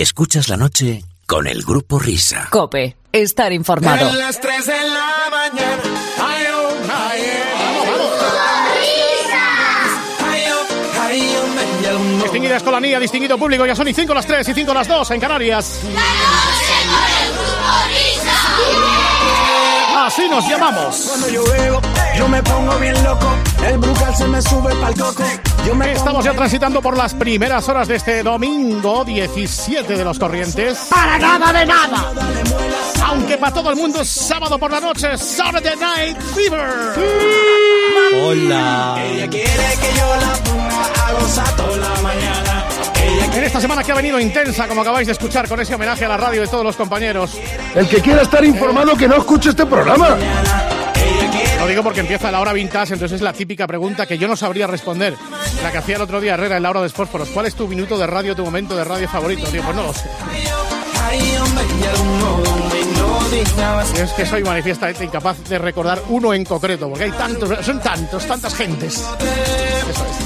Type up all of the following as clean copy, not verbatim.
Escuchas la noche con el Grupo Risa. COPE. Estar informado. En las 3 de la mañana. Distinguida escolanía, distinguido público, ya son y 5 las 3 y 5 las 2 en Canarias. La noche con el Grupo Risa. Así nos llamamos. Cuando yo bebo, yo me pongo bien loco. El brucal se me sube pa'l coco. Estamos ya transitando por las primeras horas de este domingo 17 de los Corrientes. Para nada de nada. Aunque para todo el mundo es sábado por la noche, Saturday Night Fever. Hola. Ella quiere que yo la ponga a gozar toda la mañana. En esta semana que ha venido intensa, como acabáis de escuchar, con ese homenaje a la radio de todos los compañeros. El que quiera estar informado que no escuche este programa. Lo digo porque empieza la hora vintage, entonces es la típica pregunta que yo no sabría responder. La que hacía el otro día Herrera en la hora de Fósforos. ¿Cuál es tu minuto de radio, tu momento de radio favorito? Digo, pues no lo sé. Y es que soy manifiestamente incapaz de recordar uno en concreto, porque hay tantos, son tantas gentes. Eso es.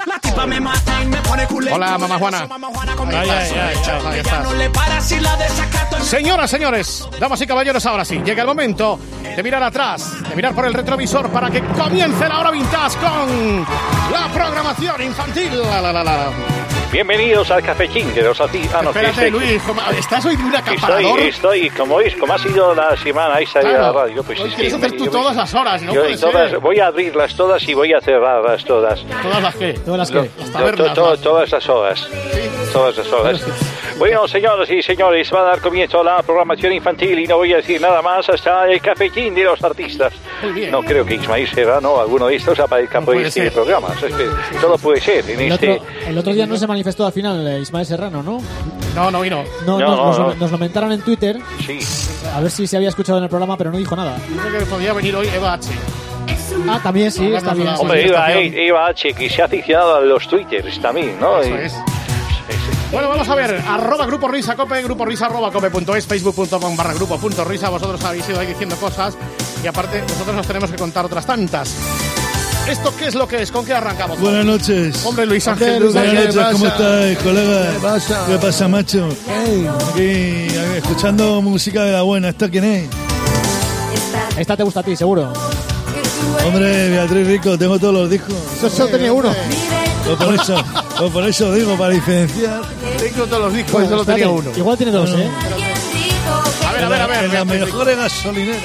Hola, mamá Juana. Ahí estás. Señoras, señores, damas y caballeros, ahora sí, llega el momento de mirar atrás, de mirar por el retrovisor para que comience la hora vintage con la programación infantil. Bienvenidos al cafetín de los artistas. Espérate, Luis, ¿estás hoy de un acaparador? Estoy, como ha sido la semana, ahí salía la radio. Pues quieres hacer tú todas las horas, ¿no? Voy a abrirlas todas y voy a cerrarlas todas. ¿Todas las qué? Todas las que. Todas las horas. Sí. Todas las horas. Bueno, señoras y señores, va a dar comienzo la programación infantil y no voy a decir nada más hasta el cafetín de los artistas. Muy bien. No creo que Ismael Serrano, alguno de estos, aparezca por este programa. Es que todo puede ser. El otro día no se manifestó al final Ismael Serrano, ¿no? No vino. Nos comentaron en Twitter. Sí. A ver si se había escuchado en el programa, pero no dijo nada. Creo que podía venir hoy Eva H. También sí, está bien. Hombre, Eva H, que se ha aficionado a los twitters también, ¿no? Eso es. Bueno, vamos a ver, @Grupo Risa Cope, Grupo Risa @cope.es, facebook.com/grupo.risa. Vosotros habéis ido ahí diciendo cosas y aparte nosotros nos tenemos que contar otras tantas. ¿Esto qué es lo que es? ¿Con qué arrancamos? Buenas noches. Hombre, Luis Ángel. Buenas noches, ¿cómo estáis, colega? ¿Qué pasa, macho? Aquí, escuchando música de la buena. ¿Esta quién es? Esta te gusta a ti, seguro. Hombre, Beatriz Rico, tengo todos los discos. Solo tenía uno. Por eso digo, para diferenciar. Tengo todos los discos, solo tenía uno. Igual tiene dos, ¿eh? A ver. En las mejores gasolineras.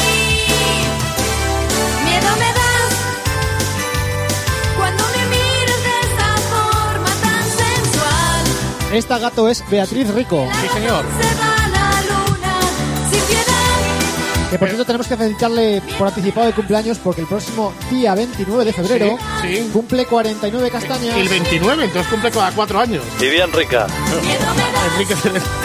Miedo me das cuando me miras de esa forma tan sensual. Esta gato es Beatriz Rico. Sí, señor. Se va la luna sin piedad. Que por cierto tenemos que felicitarle por anticipado de cumpleaños porque el próximo día 29 de febrero sí. cumple 49 castañas. El 29, entonces cumple cada 4 años. Y bien rica. Enrique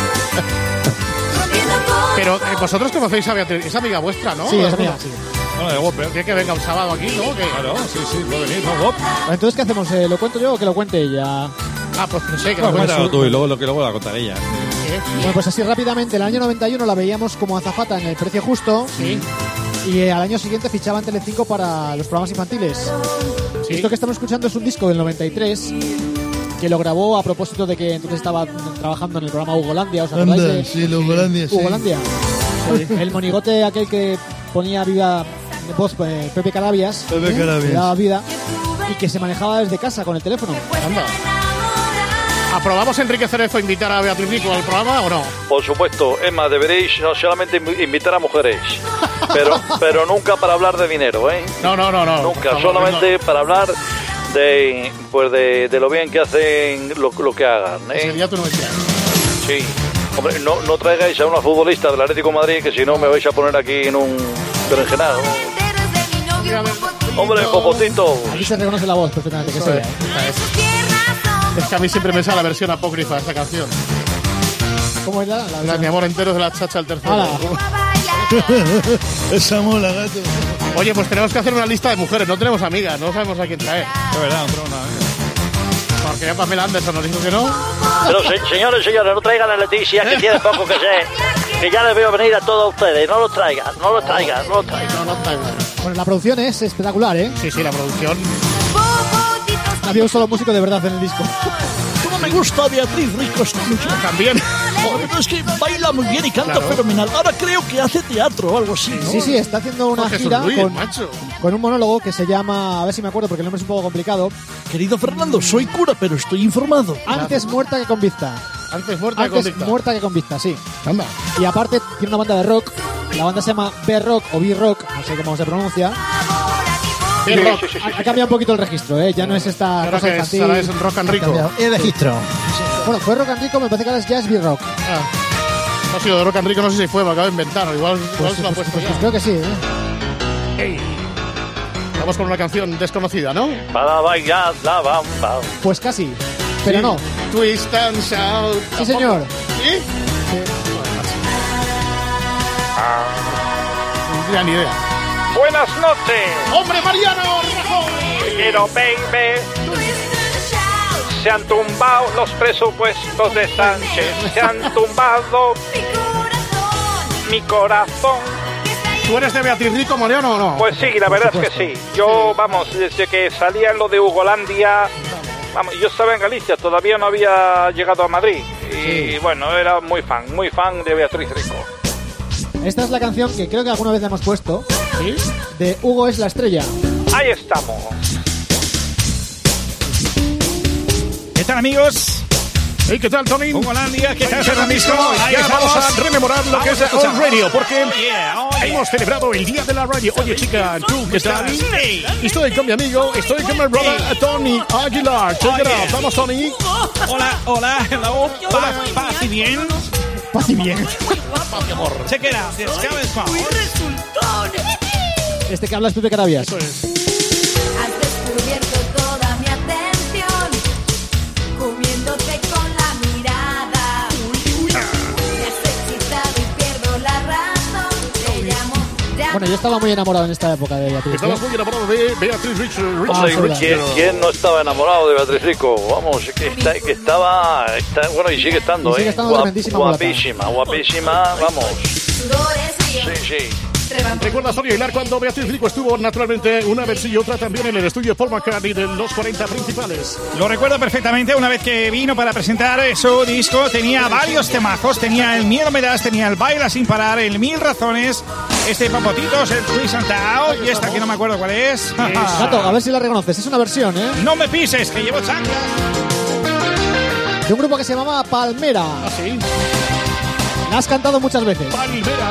Pero vosotros conocéis a Beatriz, es amiga vuestra, ¿no? Sí, es amiga, sí. Bueno, de Wop, tiene que venga un sábado aquí, ¿no? Claro, sí, puede venir, ¿no, Wop? Entonces, ¿qué hacemos? ¿Lo cuento yo o que lo cuente ella? Pues no sé. Cuéntalo tú y luego la contaré ella. Bueno, pues así rápidamente, el año 91 la veíamos como azafata en El Precio Justo. Sí. Y al año siguiente fichaba en Telecinco para los programas infantiles. Sí. Esto que estamos escuchando es un disco del 93 que lo grabó a propósito de que entonces estaba trabajando en el programa Hugolandia. ¿Os acordáis de? Sí, Hugolandia, sí. Hugolandia. Sí. El monigote aquel que ponía vida de voz Pepe Carabias. Le daba vida y que se manejaba desde casa con el teléfono. Anda. ¿Aprobamos, Enrique Cerezo, invitar a Beatriz Rico al programa o no? Por supuesto, Emma, deberéis no solamente invitar a mujeres, pero nunca para hablar de dinero, ¿eh? No. Nunca, solamente para hablar de lo bien que hacen lo que hagan, ¿eh? Ese día tú no decías. Sí. Hombre, no traigáis a una futbolista del Atlético de Madrid que si no me vais a poner aquí en un berenjenado. Hombre, Popotito. Aquí se reconoce la voz perfectamente, que sea. Es que a mí siempre me sale la versión apócrifa de esta canción. ¿Cómo es la Mi amor entero de la chacha al tercero. Esa mola, gato. Oye, pues tenemos que hacer una lista de mujeres. No tenemos amigas, no sabemos a quién traer. De verdad, no tenemos nada. Porque ya Pamela Anderson nos dijo que no. Pero señores, no traigan a Leticia, que tiene poco que sé. Que ya les veo venir a todos ustedes. No los traigan. Bueno, la producción es espectacular, ¿eh? Sí, la producción. Había un solo músico de verdad en el disco. no me gusta Beatriz Rico esta muchacha. También. Joder, es que baila muy bien y canta fenomenal. Ahora creo que hace teatro o algo así, ¿no? Sí, está haciendo una Jorge gira Luis, macho. con un monólogo que se llama, a ver si me acuerdo porque el nombre es un poco complicado. Querido Fernando, soy cura, pero estoy informado. Antes muerta que con vista. Antes muerta que con vista, sí. Anda. Y aparte tiene una banda de rock. La banda se llama B-Rock o B-Rock, no sé cómo se pronuncia. B-Rock. Ha cambiado un poquito el registro, ¿eh? Ya no es esta Ahora cosa que infantil. ahora es Rock and Rico. El registro. Bueno, fue Rock and Rico, me parece que ahora ya es B-Rock. No ha sido de Rock and Rico, no sé si fue, me acabo de inventar. Igual se lo ha puesto ya. Pues creo que sí, ¿eh? Ey. Vamos con una canción desconocida, ¿no? Para bailar la bamba. Pues casi, pero Sí. no. Twist and shout. Sí, señor. ¿Sí? No tenía ni idea. Buenas noches. ¡Hombre, Mariano Rajoy! Quiero, baby. Se han tumbado los presupuestos de Sánchez. Se han tumbado mi corazón. ¿Tú eres de Beatriz Rico, Mariano, o no? Pues sí, la verdad es que sí. Yo, vamos, desde que salía en lo de Ugolandia, vamos, yo estaba en Galicia, todavía no había llegado a Madrid. Y bueno, era muy fan de Beatriz Rico. Esta es la canción que creo que alguna vez la hemos puesto. ¿Sí? De Hugo es la estrella. Ahí estamos. ¿Qué tal, amigos? Hey, ¿qué tal, Tony? Holandia, ¿qué tal, Fernandisco? Ya vamos a rememorar lo que es a escuchar. On Radio, porque Oh, yeah. hemos celebrado el Día de la Radio. Oye, chica, ¿tú qué tal? Estoy con mi amigo, estoy con mi brother Tony Aguilar. Check it out. Vamos, Tony. Hola, hello. Paz y bien. Paz y bien. Check it out. Yes, come on. Este que habla es Pepe Carabias. Eso es. Has descubierto toda mi atención, comiéndote con la mirada. Me has excitado y pierdo la razón. Te llamo. Bueno, yo estaba muy enamorado en esta época de Beatriz. Estabas muy enamorado de Beatriz Rico. ¿Quién no estaba enamorado de Beatriz Rico? Vamos, que estaba, bueno, y sigue estando, Y sigue estando tremendísima mulata. guapísima, vamos. Sudores fríos. Sí. ¿Recuerdas, Tony Aguilar, cuando Beatriz Rico estuvo naturalmente una vez y otra también en el estudio Paul McCartney de los 40 principales? Lo recuerdo perfectamente. Una vez que vino para presentar su disco, tenía varios temazos. Tenía el Miedo me das, tenía el Baila sin parar, el Mil razones, este Papotitos, el Twist and Shout, y esta que no me acuerdo cuál es. Gato, a ver si la reconoces. Es una versión, ¿eh? No me pises, que llevo chanclas. De un grupo que se llamaba Palmera. ¿Ah, sí? La has cantado muchas veces. Palmera.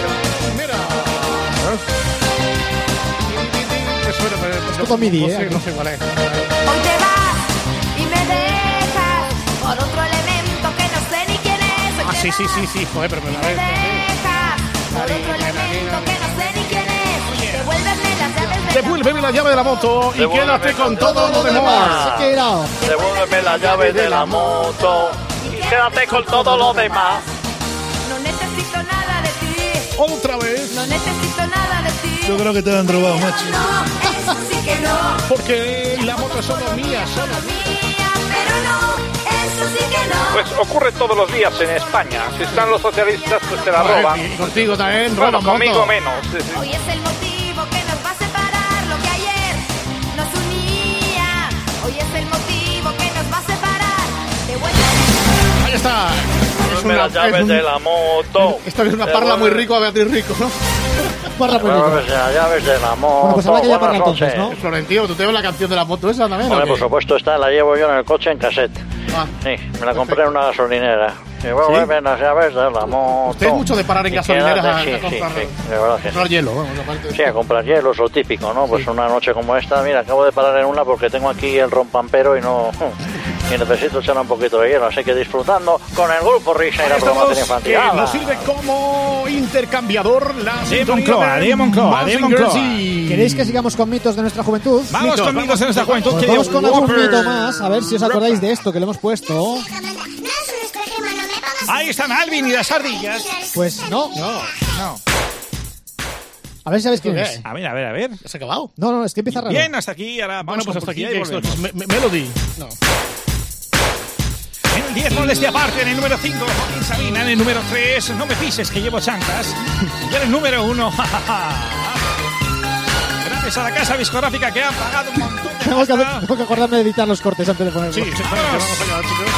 Es todo MIDI, ¿eh? No sé cuál es. Hoy te vas y me dejas por otro elemento que no sé ni quién es. Hoy te Sí. Joder, pero me dejas por otro elemento que no sé ni quién es. Devuélveme la llave de la moto y quédate con todo lo demás. Devuélveme la llave de la moto y quédate con todo lo demás. No necesito nada de ti. Otra vez. No necesito nada de ti. Yo creo que te han robado, macho. No, eso sí que no. Porque la moto es solo mía, solo mía. Pero no, eso sí que no. Pues ocurre todos los días en España. Si están los socialistas, pues te la roban. Y contigo también, bueno, roban conmigo moto. menos. Hoy es el motivo que nos va a separar lo que ayer nos unía. Hoy es el motivo que nos va a separar. Devuélveme. Ahí está. Devuélveme la llave de la moto. Esto es una parla muy rico a Beatriz Rico, ¿no? Parla muy rico. Devuélveme la llave de la moto. Bueno, pues habrá que llamarla Buenas entonces, noches. ¿no? Florentino, ¿tú te ves la canción de la moto esa también? Hombre, ¿o qué? por supuesto, esta la llevo yo en el coche en cassette. Ah. Sí, me la compré en una gasolinera. Devuélveme las llaves de la moto. Usted es mucho de parar en Y gasolineras a quédate- comprar, de verdad que sí. comprar hielo, vamos, aparte. Sí, a comprar hielo, es lo típico, ¿no? Pues una noche como esta, mira, acabo de parar en una porque tengo aquí el rompampero y no... y necesito echar un poquito de hielo, así que disfrutando con el grupo Risa y la programación infantil. Que ¡Hala! nos sirve como intercambiador la Moncloa, de Moncloa. ¿Queréis que sigamos con mitos de nuestra juventud? Vamos con mitos de nuestra juventud. Pues que vamos con algún Whopper. mito más, a ver si os acordáis de esto que lo hemos puesto. Ahí están Alvin y las ardillas. Pues no. No. A ver si sabéis quién ¿Qué? es. A ver. ¿Ya se ha acabado? No, es que empieza raro. Bien, hasta aquí. Ahora Bueno, vamos pues con hasta aquí. publicidad y que esto volvemos. es Melody. No. En el 10, molestia aparte. En el número 5, Joaquín Sabina. En el número 3, no me pises que llevo chanclas. Y en el número 1, gracias a la casa discográfica que ha pagado un montón de Tengo que acordarme de editar los cortes antes de ponerlo. Sí, vamos allá, chicos.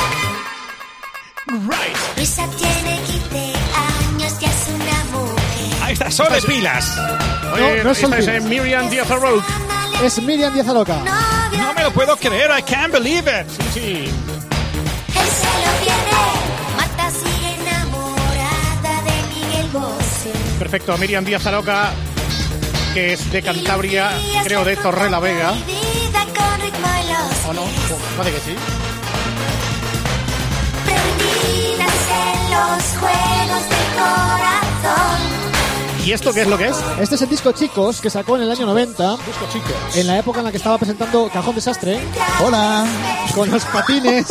Risa tiene 15 años, ya es una mujer. Ahí está, Sol de pilas. Oye, no es esta es Sol Miriam Díaz Roque. Es Miriam Díaz Aloca. No me lo puedo creer, I can't believe it. Sí. Él se lo viene, Marta sigue enamorada de Miguel Bosé. Perfecto, Miriam Díaz Aroca, que es de Cantabria, creo de Torrelavega. ¿O no? Parece que sí. Perdidas en los juegos del corazón. ¿Y esto qué es lo que es? Este es el disco Chicos, que sacó en el año 90. Disco Chicos. En la época en la que estaba presentando Cajón Desastre. Hola. Con los patines.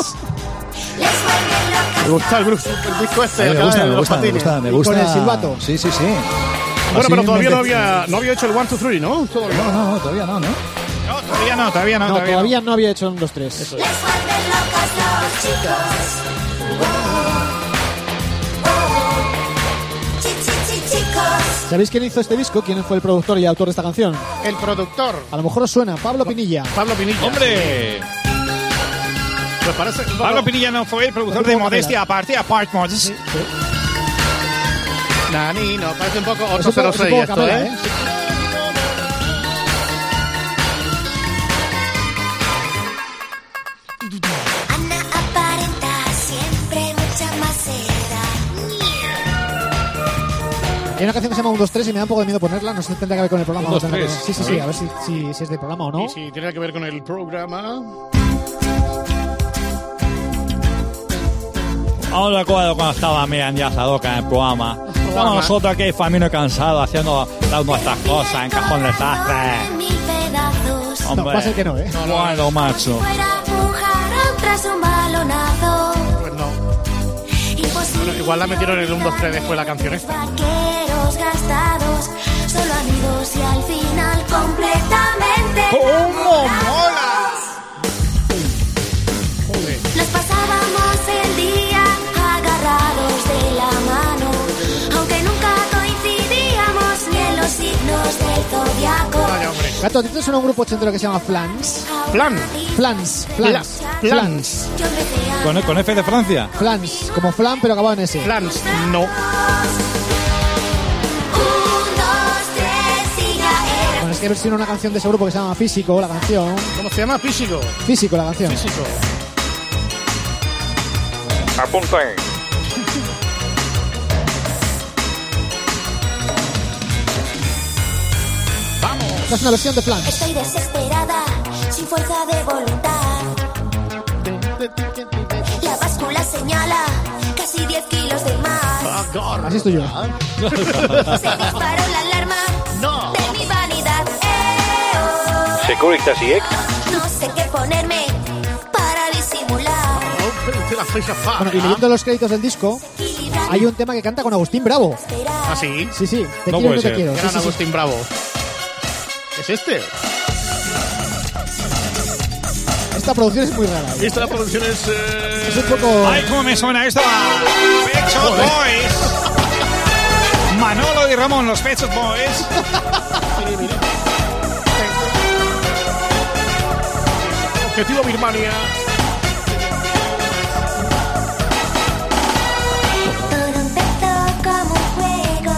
Me gusta el disco este. Me gusta, me gusta. Con el silbato. Sí. Bueno, Así pero todavía me- no había hecho el 1, 2, 3, ¿no? Todavía. No, todavía no. No, todavía no. No, todavía no había hecho un 2, 3. Les vuelven locos los chicos. Chicos. ¿Sabéis quién hizo este disco? ¿Quién fue el productor y autor de esta canción? El productor, A lo mejor os suena, Pablo Pinilla. Pablo Pinilla. ¡Hombre! Pues parece... Pablo Pinilla no fue el productor de Modestia aparte, Apart Mods. Nani, no, parece un poco Es un poco 806 esto, Camela, ¿eh? Ana aparenta siempre mucha más edad. Hay una canción que se llama 1, 2, 3 y me da un poco de miedo ponerla. No sé si tendrá que ver con el programa. 1, 2, Tendrá que 3. ver. Sí. A ver si es del programa o no. Y si tiene que ver con el programa... Aún recuerdo cuando estaba Miriam Díaz Aloca en el programa. Estamos nosotros aquí, familia cansado, haciendo nuestras cosas en Cajón Desastre. Mil pedazos. No, Hombre, va a ser que no, ¿eh? bueno, macho. Fuera un jarrón tras un balonazo. Pues no. Imposible. Bueno, igual la metieron en el 1, 2, 3 después la canción esta. Vaqueros gastados, solo amigos y al final completamente. ¡Cómo mola! Nos pasábamos el día agarrados de la mano, aunque nunca coincidíamos ni en los signos del zodiaco. Vaya, hombre. Gato, ¿a ti te suena un grupo ochentero que se llama Flans? Plan. Flans. Yo empecé a ¿Con F de Francia? Flans, como flan pero acabado en S. Plans, no. 1, 2, 3 y ya era. Bueno, es que versiona una canción de ese grupo que se llama Físico, la canción. ¿Cómo se llama? Físico. Físico, la canción. Físico. Apunten. Esta es una versión de Flans. Estoy desesperada, sin fuerza de voluntad. La báscula señala casi 10 kilos de más. Así estoy yo. Se disparó la alarma de mi vanidad. Securitas y ex. No sé qué ponerme para disimular. Bueno, y leyendo los créditos del disco, hay un tema que canta con Agustín Bravo. ¿Ah, sí? Sí, te No quiero y puede no te ser. quiero. Sí, Gran sí, sí. Agustín Bravo. ¿Es este? Esta producción es muy rara. ¿eh? Esta producción es... Es un poco... ¡Ay, cómo me suena esto! ¡Pet Shop Boys! Manolo y Ramón, los Pet Shop Boys. Objetivo Birmania. Todo empezó como un juego.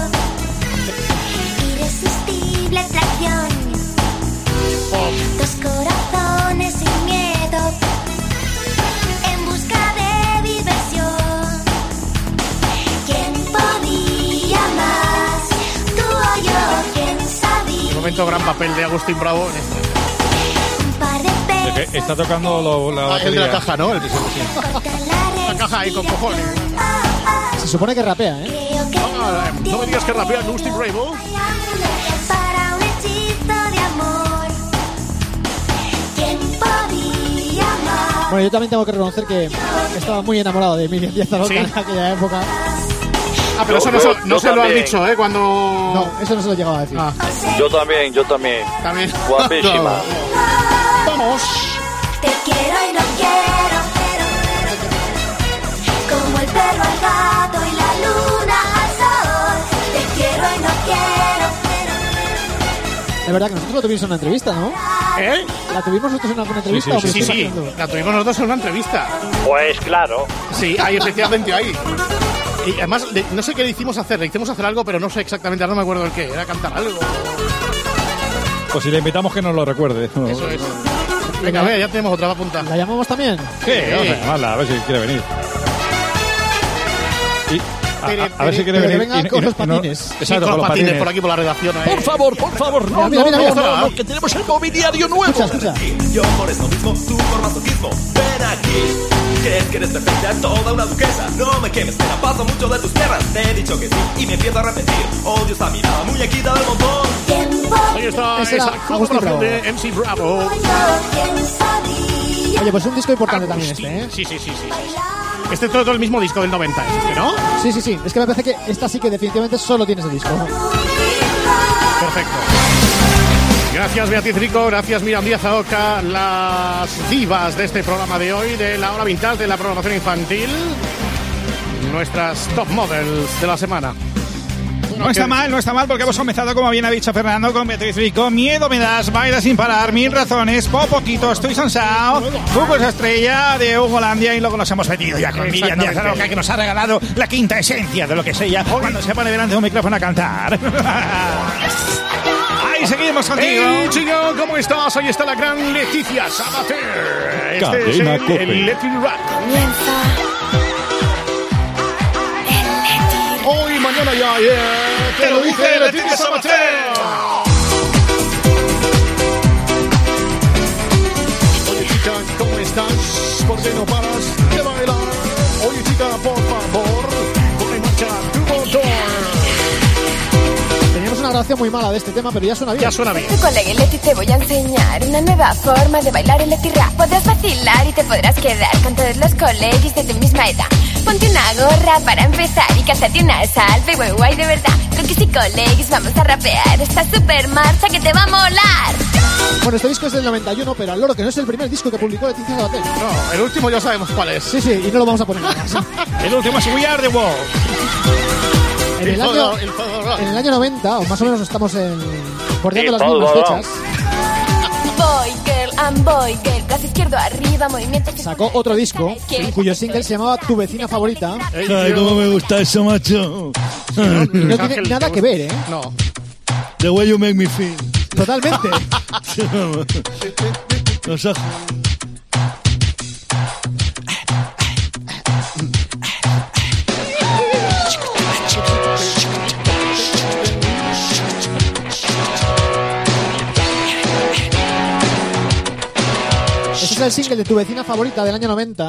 Irresistible atracción. Dos corazones sin miedo. En busca de diversión. ¿Quién podía más? Tú o yo, ¿quién De sabía? momento, gran papel de Agustín Bravo. Un par de peces. Está tocando la El de la batería. caja, ¿no? El cortan la la caja ahí con cojones. Se supone que rapea, ¿eh? Creo que Ah, no me digas que rapea Agustín Bravo. para un hechizo de amor. ¿Quién podía más? Bueno, yo también tengo que reconocer que estaba muy enamorado de Miriam Díaz Aloca Sí. en aquella época. Ah, pero eso no, Yo no se lo han también. dicho, ¿eh? Cuando... No, eso no se lo llegaba a decir. Ah, Yo también. también. Guapísima. Vamos. Te quiero y no quiero, como el perro al gato y la luna al sol. Te quiero y no quiero, Es verdad que nosotros lo tuvimos en una entrevista, ¿no? ¿Eh? ¿La tuvimos nosotros en alguna entrevista? Sí, la tuvimos nosotros en una entrevista. Pues claro. Sí, ahí efectivamente ahí. Y además, no sé qué le hicimos hacer algo, pero no sé exactamente, no me acuerdo el qué, era cantar algo. Pues si le invitamos que nos lo recuerde. Eso es. Venga, ya tenemos otra punta. ¿La llamamos también? Sí, vamos a llamarla, a ver si quiere venir. A ver si quiere venir. Venga con los patines. Exacto, con los patines por aquí por la redacción. Por favor, no, que tenemos el mobiliario nuevo. Escucha. Yo por eso mismo, tú por masoquismo. Ven aquí. ¿Crees que eres perfecta? Toda una duquesa. No me quemes, me la paso mucho de tus tierras. Te he dicho que sí y me empiezo a repetir. Odio esa mirada muñequita del montón. Ahí está esa colaboración de MC Bravo. Oye, pues un disco importante también este, ¿eh? Sí. Este es todo el mismo disco del 90, ¿no? Sí. Es que me parece que esta sí que definitivamente solo tiene ese disco. Perfecto. Gracias, Beatriz Rico. Gracias, Miriam Díaz Aoca. Las divas de este programa de hoy, de la hora vintage de la programación infantil. Nuestras top models de la semana. No está mal, porque hemos comenzado, como bien ha dicho Fernando, con Beatriz Rico, Miedo me das, Baila sin parar, Mil razones, Popoquito, Estoy cansado, Fútbol estrella de Hugolandia, y luego nos hemos metido ya con Miriam Díaz Aroca, que nos ha regalado la quinta esencia de lo que es ella cuando se pone delante de un micrófono a cantar. Ahí seguimos contigo. Hey, chico, ¿cómo estás? Hoy está la gran Leticia Sabater. Este es el Let It Rock. Hoy, mañana ya, te lo dice Leticia Sabater. Oye, chica, ¿cómo estás? ¿Por qué no paras de bailar? Oye, chica, por favor, pon en marcha tu motor. Teníamos una grabación muy mala de este tema, pero ya suena bien. Tu colega Leti te voy a enseñar una nueva forma de bailar el Leti Rap. Podrás vacilar y te podrás quedar con todos los colegas de tu misma edad. Ponte una gorra para empezar y cántate una salve, guay de verdad. Con que si colegas vamos a rapear esta super marcha que te va a molar. Bueno, este disco es del 91, pero al loro que no es el primer disco que publicó Leticia Sabater. No, el último ya sabemos cuál es. Sí, y no lo vamos a poner. El último es We Are The World. En el año 90, o más o menos estamos bordeando las mismas fechas. Boy girl, brazo izquierdo arriba, movimiento. Sacó otro disco, cuyo single se llamaba Tu vecina favorita. Ay, cómo me gusta eso, macho. No tiene nada que ver, ¿eh? No. The way you make me feel. Totalmente. Los ojos. Este es el single de Tu vecina favorita del año 90.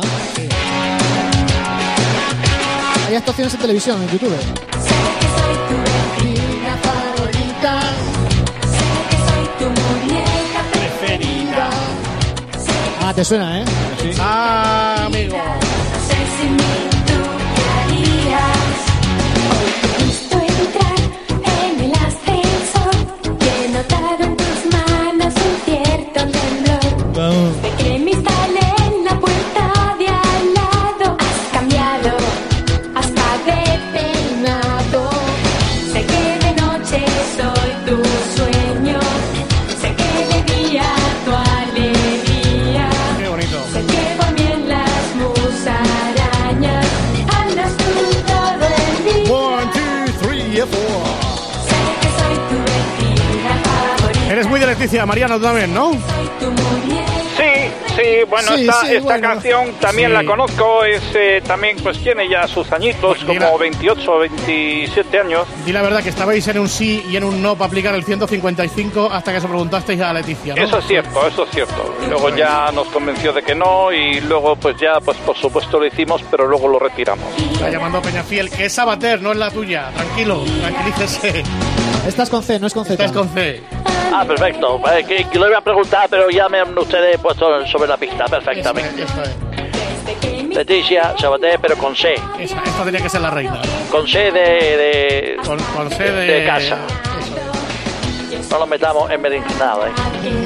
Hay actuaciones en televisión, en YouTube. Sé que soy tu vecina favorita. Sé que soy tu muñeca preferida. Ah, te suena, ¿eh? Sí. Ah, amigo. No sé si tú qué harías. Hoy te he visto entrar en el ascensor. Y he notado en tus manos un cierto temblor. Vamos. De que me instalé en la puerta de al lado. Has cambiado hasta de peinado. Sé que de noche soy tu sueño. Sé que de día tu alegría. Qué bonito. Sé que por mí en las musarañas andas tú todo el día. 1, 2, 3, 4. Sé que soy tu vecina favorita. Eres muy de Leticia, Mariano, tú también, ¿no? Soy tu muñeca. Sí, bueno, Sí, esta bueno. canción también Sí. la conozco, es también pues tiene ya sus añitos, Pues mira. como 28, 27 años. Di la verdad que estabais en un sí y en un no para aplicar el 155 hasta que se preguntasteis a Leticia, ¿no? Eso es cierto. Luego ya nos convenció de que no y luego pues ya, pues por supuesto lo hicimos, pero luego lo retiramos. Está llamando a Peñafiel, que es Sabater, no es la tuya. Tranquilo, tranquilícese. Estás con C, no es con Z. Estás con C. Ah, perfecto. Que lo iba a preguntar, pero ya me han ustedes puesto sobre la pista perfectamente. Eso es. Leticia Sabater, pero con C. Esta tenía que ser la reina. Con C de Con C de casa. No nos metamos en berenjenada, ¿eh?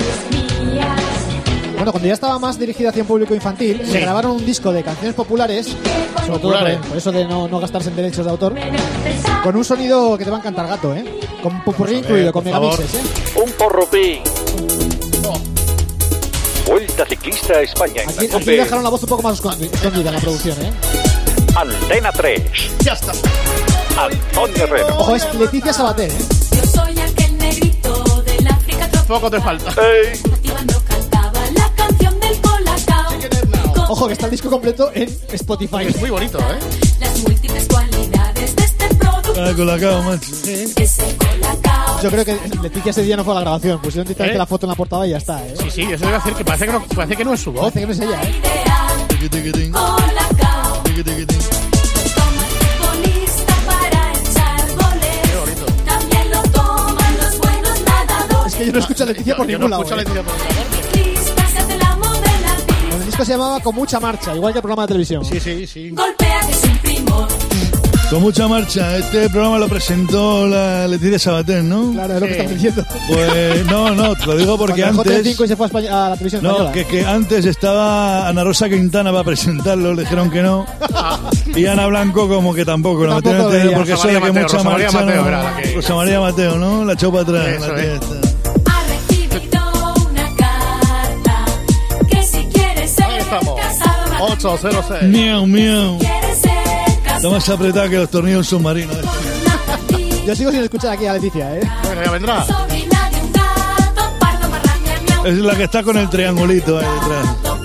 Bueno, cuando ya estaba más dirigida hacia un público infantil, se grabaron un disco de canciones populares, sobre todo por eso de no gastarse en derechos de autor, con un sonido que te va a encantar, gato, ¿eh? Con popurrí incluido, con megamixes, Un porrupí. Vuelta Ciclista a España. Aquí dejaron la voz un poco más escondida en la producción, Antena 3. Ya está. Antonio Herrero. Ojo, es Leticia Sabater, Yo soy aquel negrito del África tropical. Poco te falta. Cuando cantaba la canción del Colacao. Ojo, que está el disco completo en Spotify. Es muy bonito, Las múltiples cualidades de este producto. Colacao, macho. Ese Colacao. Yo creo que Leticia ese día no fue a la grabación. Pusieron directamente la foto en la portada y ya está, Sí, eso debe hacer que parece que no es su voz. Parece que no es ella, Colacao. Futbolista para echar goles. También lo toman los buenos nadadores. Es que yo no escucho a Leticia por ningún lado. Ciclistas se hace la modela. El disco se llamaba Con Mucha Marcha, igual que el programa de televisión. Sí. Golpea que es un primor. Con mucha marcha. Este programa lo presentó la Leticia Sabater, ¿no? Claro, es lo que estás diciendo. Pues no, te lo digo porque cuando antes... dejó Telecinco y se fue a la televisión No, española. que antes estaba Ana Rosa Quintana para presentarlo, le dijeron que no. Y Ana Blanco como que tampoco, ¿no? Tampoco Porque veía. eso de que mucha Rosa María marcha... Mateo era la que- Rosa María Mateo, ¿no? La echó para atrás. Eso la tía es. esta. Ha recibido una carta que si quiere ser Ahí estamos. casado 806. Miau. quiere ser Está casado. más apretada que los tornillos submarinos. Yo sigo sin escuchar aquí a Leticia, Bueno, ya vendrá. Sobrina de un gato pardo marraña miau. Es la que está con el triangulito ahí detrás.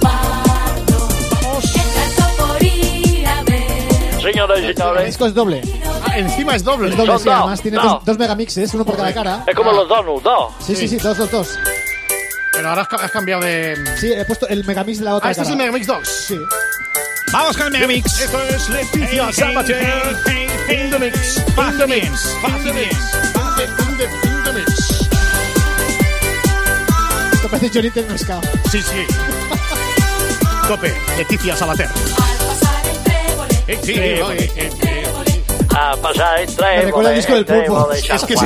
Señoras y El señores. disco es doble. Encima es doble. Es doble, Son sí, dos, además tiene dos. dos megamixes, uno por cada cara. Es como los donuts, dos. Sí, dos. Pero ahora has cambiado de... Sí, he puesto el megamix de la otra este es cara. el Megamix 2. Sí. Vamos con el Megamix. Esto es Leticia Sabater. In the mix. In the mix. In the mix. In the mix. Esto parece Johnny Tecnosca. Sí. Tope. Leticia Sabater. Sí, A pasar el Me tren. recuerda el disco del pulpo. Es que sí.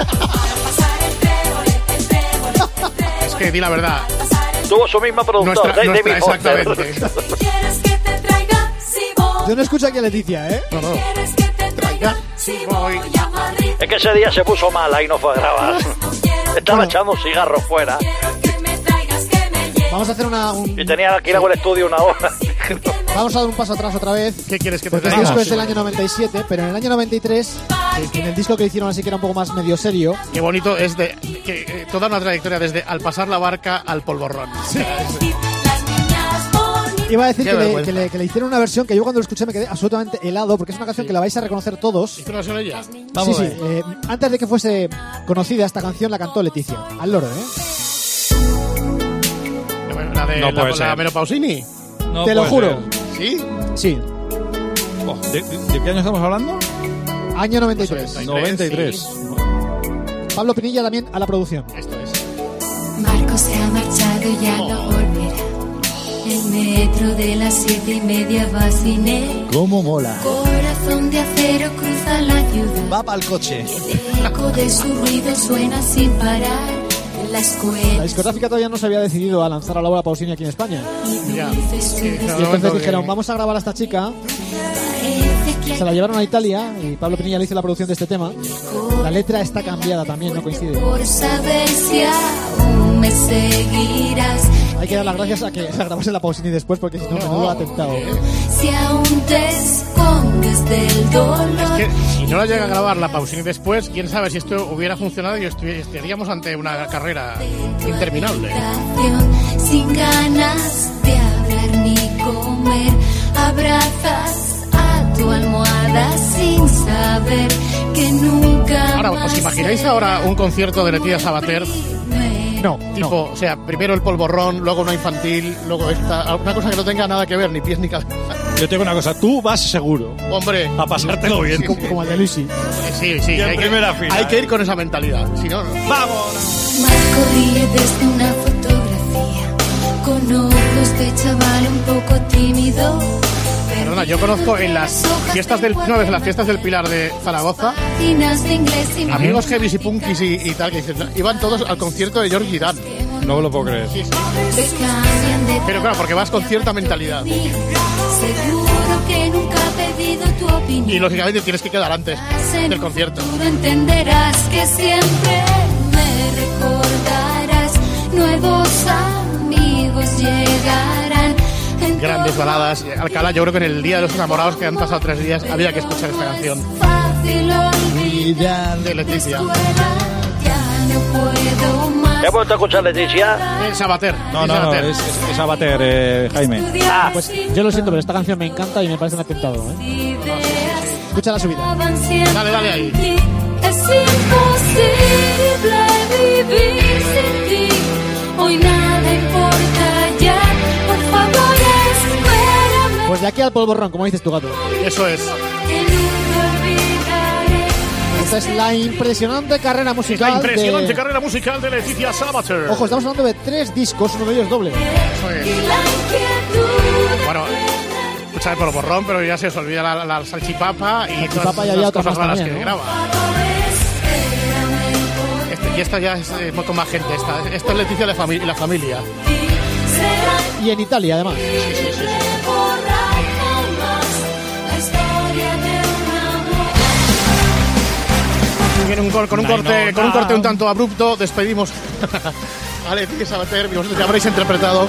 Es que di la verdad. Tuvo su misma productora, Nuestra, David Foster. exactamente. ¿Quieres que te traiga si voy? Yo no escucho aquí a Leticia, No. ¿Quieres que te traiga si voy a Madrid? Es que ese día se puso mala y no fue a grabar. Estaba echando un cigarro fuera Que me traigas, que me lleves. Vamos a hacer y tenía que ir al estudio una hora. Vamos a dar un paso atrás otra vez. ¿Qué quieres que te Porque este traigamos? disco es del año 97, pero en el año 93, en el disco que hicieron así que era un poco más medio serio. Qué bonito es de que toda una trayectoria desde al pasar la barca al polvorrón. Iba a decir Qué que vergüenza. le hicieron una versión que yo cuando lo escuché me quedé absolutamente helado, porque es una canción que la vais a reconocer todos. ¿Hizo una versión ella? Sí. Antes de que fuese conocida esta canción la cantó Leticia. Al loro, La de No puede la ser. Menopausini. No Te lo puede juro. ¿Sí? Sí. Oh, ¿De qué año estamos hablando? Año 93. 93. Pablo Pinilla también a la producción. Esto es. Marco se ha marchado y ya no volverá. El metro de las 7:30 va sin él. ¿Cómo mola? Corazón de acero cruza la ciudad. Va pa'l coche. El eco de su ruido suena sin parar. En la La escuela. discográfica todavía no se había decidido a lanzar a Laura Pausini aquí en España. Ya. Y entonces dijeron, vamos a grabar a esta chica. Se la llevaron a Italia y Pablo Pinilla le hizo la producción de este tema. La letra está cambiada también, no coincide. Por saber si aún me seguirás. Hay que dar las gracias a que la grabase la Pausini después porque si no, menudo atentado. Si aún te escondes del dolor. Que si no la llega a grabar la Pausini después, quién sabe si esto hubiera funcionado y estaríamos ante una carrera interminable. Sin ganas de hablar ni comer, abrazas a tu almohada sin saber que nunca. Ahora, ¿os imagináis ahora un concierto de Leticia Sabater? No, tipo, o sea, primero el polvorrón, luego una infantil, luego esta, una cosa que no tenga nada que ver, ni pies ni cabeza. Yo tengo una cosa, tú vas seguro. Hombre, a pasártelo bien. Como el de Luisi. Sí, Y en hay primera fila. Hay que ir con esa mentalidad, si no, no. ¡Vamos! Marco ríe desde una fotografía con ojos de chaval un poco tímido. Perdona, yo conozco en las fiestas del Pilar de Zaragoza, Páginas de inglés y amigos heavies y punkis y tal, que dicen, iban todos al concierto de George Dan. No me lo puedo creer. te cambian de Pero claro, porque vas con cierta mentalidad. Seguro que nunca he pedido tu opinión. Y lógicamente tienes que quedar antes del concierto. Tú entenderás que siempre me recordarás. Nuevos amigos llegarán. Grandes baladas. Alcalá, yo creo que en el Día de los Enamorados, que han pasado 3 días, había que escuchar esta canción. Fácil olvidar. De Leticia. Ya no puedo más. ¿He vuelto a escuchar Leticia? Sabater. No, es Sabater, Jaime. Pues yo lo siento, pero esta canción me encanta y me parece un atentado, ¿eh? Escucha la subida. Dale ahí. Es imposible vivir sin ti. Hoy nada importa ya. Por favor, espérame. Pues de aquí al polvorrón, como dices tu gato. Eso es. Que nunca olvidaré. Esta es la impresionante carrera musical. La impresionante carrera musical de Leticia Sabater. Ojo, estamos hablando de 3 discos, uno de ellos doble. Eso es. Bueno, escucha el polvorrón, pero ya se os olvida la salchipapa y todas las cosas raras que graba. Y esta ya es con más gente. Esta es Leticia y la familia. Y en Italia, además. Sí. Con un corte un tanto abrupto, despedimos a Leticia Sabater, y vosotros ya habréis interpretado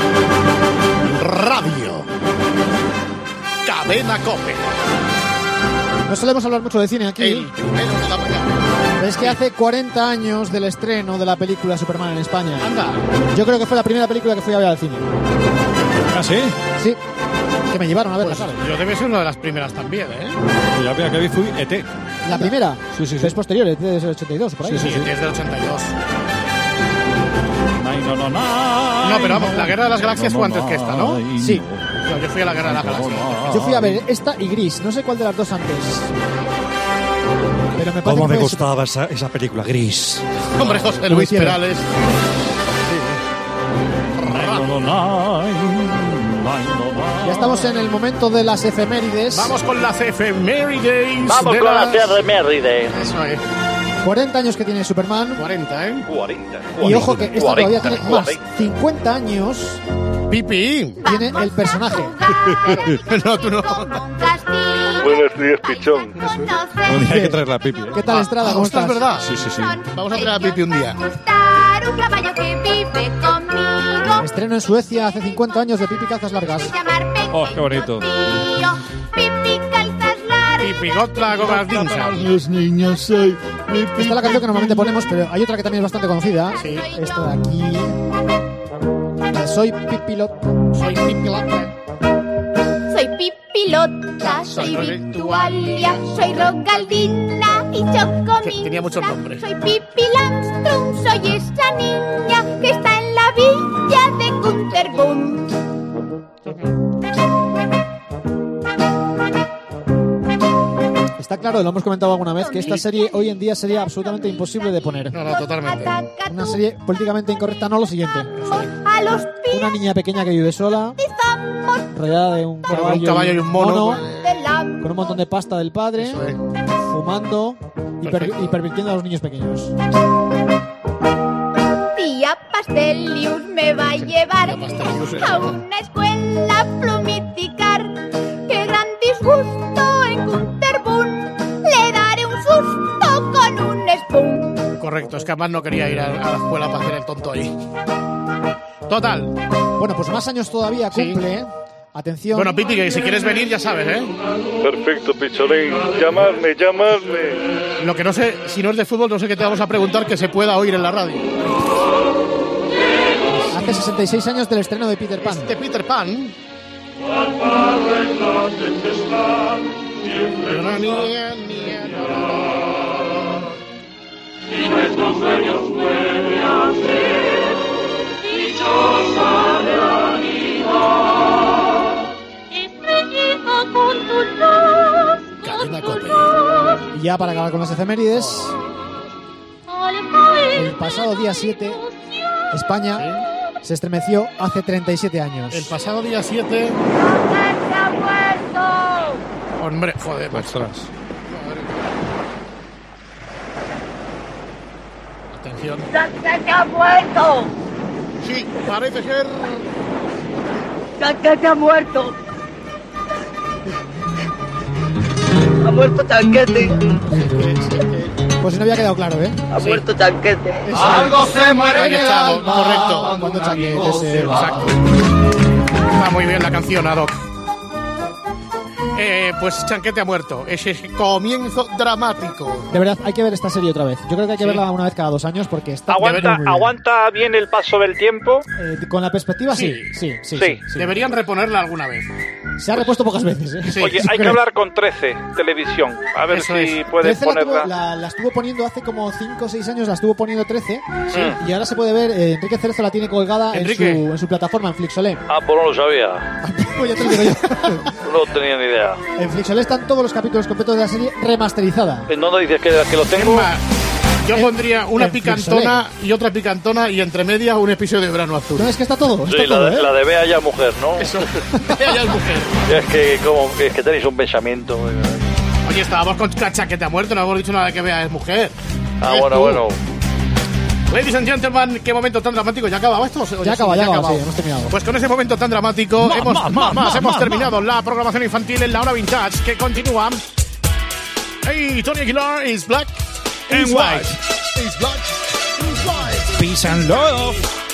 Radio Cadena COPE. No solemos hablar mucho de cine aquí. El primero de la mañana. Pero es que hace 40 años del estreno de la película Superman en España. Anda. Yo creo que fue la primera película que fui a ver al cine. ¿Ah, sí? Sí. Que me llevaron a verla, Pues ¿sabes? yo debe ser una de las primeras también, ¿eh? La primera que vi fui ET. ¿La primera? Sí. Es posterior, es del 82, por ahí. Sí, es del 82. No, pero vamos, la Guerra de las Galaxias fue antes que esta, ¿no? Sí. Yo fui a la Guerra de las Galaxias. Yo fui a ver esta y Gris. No sé cuál de las dos antes. Pero me parece ¿Cómo que me fue gustaba esa película, Gris? Hombre, José Luis Perales. Ya estamos en el momento de las efemérides. Vamos con las efemérides. Vamos con las efemérides. Eso es. 40 años que tiene Superman. 40, ¿eh? 40. Y ojo que esta todavía tiene más. 50 años. Pipi. Tiene el personaje. No, tú no. Buenos días, pichón. Un día hay que traer la Pipi. ¿Qué tal, Estrada? ¿Cómo estás? ¿Es verdad? Sí. Vamos a traer a Pipi un día. Un caballo que vive conmigo. Estreno en Suecia hace 50 años de Pipi Calzas Largas. Oh, qué bonito. Pipi calzas largas. Pipi Gotla Gobardinza. Los niños soy. Esta es la canción que normalmente ponemos, pero hay otra que también es bastante conocida. Sí. Esta de aquí. Soy Pipilot. Soy Pipilot. Soy Pipilota, soy Victualia, soy Rogaldina y Chocomil. Tenía muchos nombres. Soy Pipi Langstrom, soy esa niña que está en la villa de Kunterbund. Está claro, lo hemos comentado alguna vez, que esta serie hoy en día sería absolutamente imposible de poner. No, totalmente. Una serie políticamente incorrecta, no lo siguiente. A los Una niña pequeña que vive sola, rodeada de un caballo y un mono. con un montón de pasta del padre, Eso es. fumando y pervirtiendo a los niños pequeños. Tía Pastelius me va a llevar a una escuela plumiticar. ¡Qué gran disgusto en Kunterbund! Le daré un susto con un spoon. Correcto, es que además no quería ir a la escuela para hacer el tonto ahí. Total. Bueno, pues más años todavía cumple. Atención. Bueno, Pipi, que si quieres venir ya sabes, ¿eh? Perfecto, pichorín. Llamadme. Lo que no sé, si no es de fútbol, no sé qué te vamos a preguntar que se pueda oír en la radio. Hace 66 años del estreno de Peter Pan. De Peter Pan. Cadena COPE. Y ya para acabar con las efemérides, el pasado día 7, España se estremeció hace 37 años. El pasado día 7... Hombre, joder, ostras. Atención. ¡Se ha muerto! Sí, parece ser... ¡Se ha muerto! Ha muerto Chanquete. Pues si no había quedado claro, ¿eh? Ha muerto Chanquete. Algo se muere en el alma. Correcto. Cuando Chanquete se va. Exacto. Va muy bien la canción, Adoc. Pues Chanquete ha muerto. Ese comienzo dramático. De verdad, hay que ver esta serie otra vez. Yo creo que hay que verla una vez cada 2 años porque está... ¿Aguanta bien el paso del tiempo? Con la perspectiva, sí. Deberían reponerla alguna vez. Se ha repuesto pocas veces, ¿eh? Sí. Oye, hay que hablar con 13 Televisión. A ver si pueden ponerla. La estuvo poniendo hace como 5 o 6 años, la estuvo poniendo 13. Y ahora se puede ver, Enrique Cerezo la tiene colgada en su plataforma, en Flixolé. Ah, pues no lo sabía. Pues ya te lo digo yo. No tenía ni idea. En Flixolé están todos los capítulos completos de la serie remasterizada. ¿En dónde dices que lo tengo? Yo pondría una picantona y otra picantona y entre medias un episodio de Verano Azul. No, es que está todo. Sí, la de Bea ya mujer, ¿no? Eso, Bea ya es mujer. Es que tenéis un pensamiento. Oye, estábamos con Chanquete ha muerto, no hemos dicho nada de que Bea es mujer. Ah, bueno. Ladies and gentlemen, qué momento tan dramático. ¿Ya acababa esto? Ya acaba, sí, hemos terminado. Pues con ese momento tan dramático hemos terminado la programación infantil en la hora vintage, que continúa. Hey, Tony Aguilar is black and white. Is black and white. Peace and love.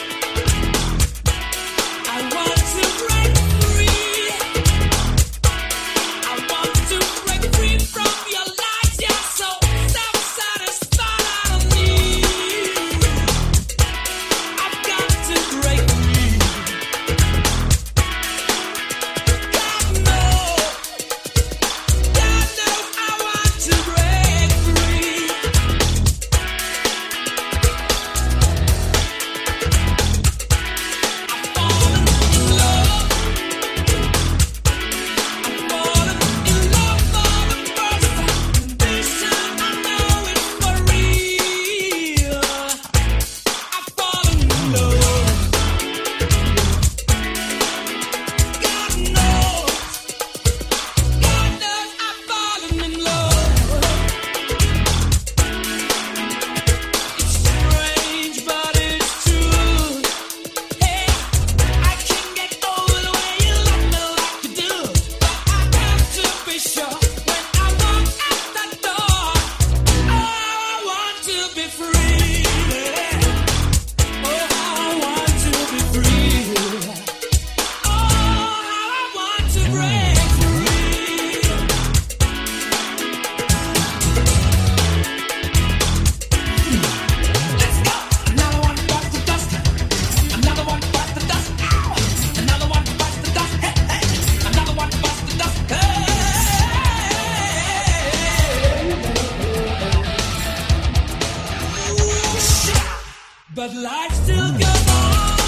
But life still goes on.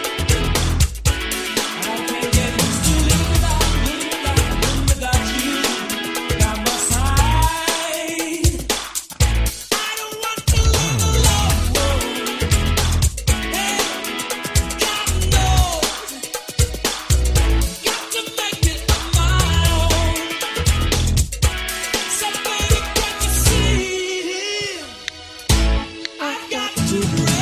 I can't get used to living without you by my side. I don't want to live alone. Hey, God knows, got to make it on my own. So baby, can't you see? I got to break.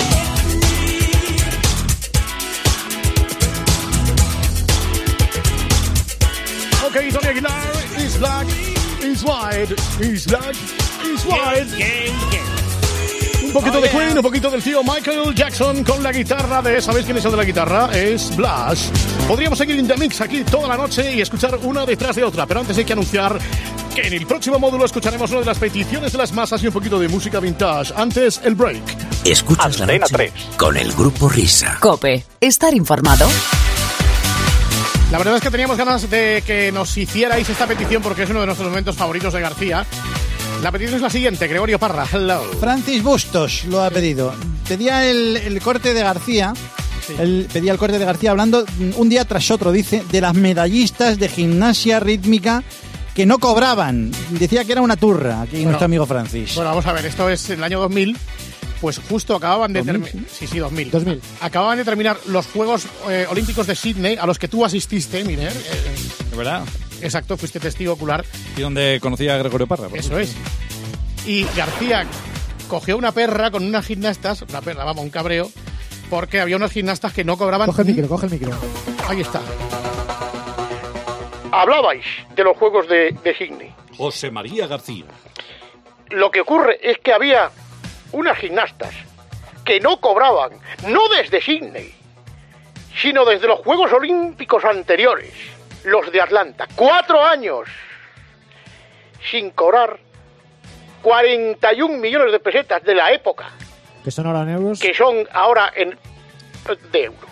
Okay, Tony Aguilar is black, is white, is black, is white. Un poquito de Queen, un poquito del tío Michael Jackson con la guitarra de... ¿Sabéis quién es el de la guitarra? Es Blush. Podríamos seguir en The Mix aquí toda la noche y escuchar una detrás de otra, pero antes hay que anunciar que en el próximo módulo escucharemos una de las peticiones de las masas y un poquito de música vintage. Antes, el break. Escuchas la noche con el Grupo Risa. COPE. Estar informado. La verdad es que teníamos ganas de que nos hicierais esta petición porque es uno de nuestros momentos favoritos de García. La petición es la siguiente, Gregorio Parra, hello. Francis Bustos lo ha pedido. Pedía el corte de García. Sí. Pedía el corte de García hablando un día tras otro, dice, de las medallistas de gimnasia rítmica que no cobraban. Decía que era una turra, aquí nuestro amigo Francis. Bueno, vamos a ver, esto es el año 2000. Pues justo acababan de terminar... Sí, 2000. Acababan de terminar los Juegos Olímpicos de Sydney, a los que tú asististe, Miner. ¿De verdad? Exacto, fuiste testigo ocular. Y donde conocí a Gregorio Parra. Eso es. Y García cogió una perra con unas gimnastas, una perra, vamos, un cabreo, porque había unos gimnastas que no cobraban... Coge el micro. Ahí está. Hablabais de los Juegos de Sydney. José María García. Lo que ocurre es que había unas gimnastas que no cobraban, no desde Sydney, sino desde los Juegos Olímpicos anteriores, los de Atlanta. 4 años sin cobrar 41 millones de pesetas de la época, Que son ahora en euros. que son ahora de euros.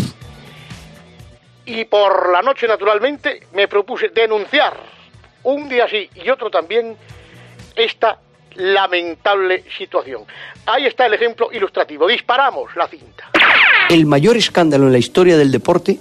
Y por la noche, naturalmente, me propuse denunciar un día sí y otro también esta lamentable situación. Ahí está el ejemplo ilustrativo. Disparamos la cinta. El mayor escándalo en la historia del deporte,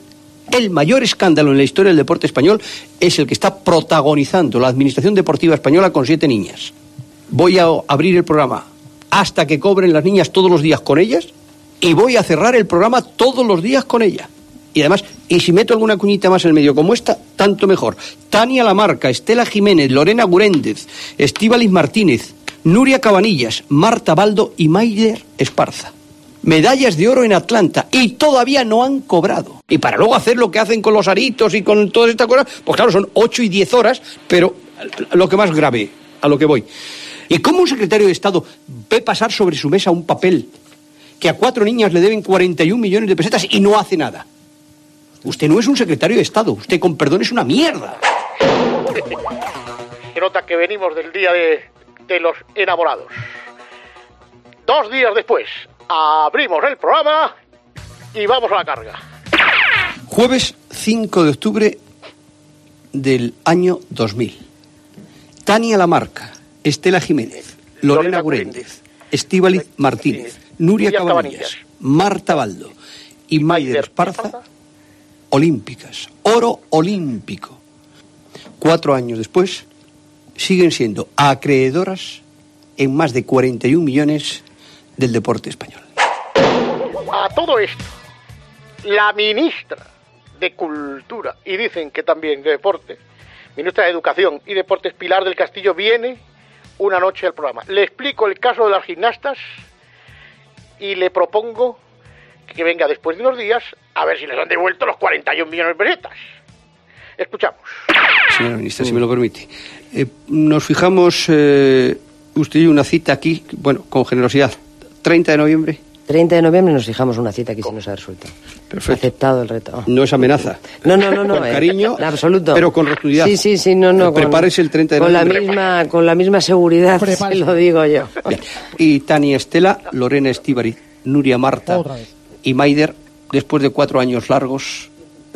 español, es el que está protagonizando la Administración Deportiva Española con 7 niñas. Voy a abrir el programa hasta que cobren las niñas todos los días con ellas y voy a cerrar el programa todos los días con ella. Y además, y si meto alguna cuñita más en el medio como esta, tanto mejor. Tania Lamarca, Estela Jiménez, Lorena Guréndez, Estíbaliz Martínez, Nuria Cabanillas, Marta Baldo y Maider Esparza. Medallas de oro en Atlanta y todavía no han cobrado. Y para luego hacer lo que hacen con los aritos y con todas estas cosas, pues claro, son 8 y 10 horas, pero lo que más grave, a lo que voy. ¿Y cómo un secretario de Estado ve pasar sobre su mesa un papel que a 4 niñas le deben 41 millones de pesetas y no hace nada? Usted no es un secretario de Estado, usted, con perdón, es una mierda. Se nota que venimos del día de los enamorados. 2 días después, abrimos el programa y vamos a la carga. Jueves 5 de octubre del año 2000. Tania Lamarca, Estela Jiménez, Lorena Guréndez, Estíbaliz Martínez, Nuria Cabanillas, Marta Baldo y Maider Esparza, olímpicas, oro olímpico. 4 años después, siguen siendo acreedoras en más de 41 millones del deporte español. A todo esto, la ministra de Cultura, y dicen que también de Deporte, ministra de Educación y Deportes, Pilar del Castillo, viene una noche al programa. Le explico el caso de las gimnastas y le propongo que venga después de unos días a ver si les han devuelto los 41 millones de pesetas. Escuchamos. Señora ministra, si me lo permite. Nos fijamos, usted y una cita aquí, bueno, con generosidad, 30 de noviembre. 30 de noviembre nos fijamos una cita que sí nos ha resuelto. Perfecto. Aceptado el reto. No es amenaza. No. Con cariño, en absoluto. pero con rotundidad. Sí, no. Prepárese el 30 de noviembre. Con la misma seguridad, se lo digo yo. Bien. Y Tania, Estela, Lorena, Estíbaliz, Nuria, Marta y Maider, después de 4 años largos,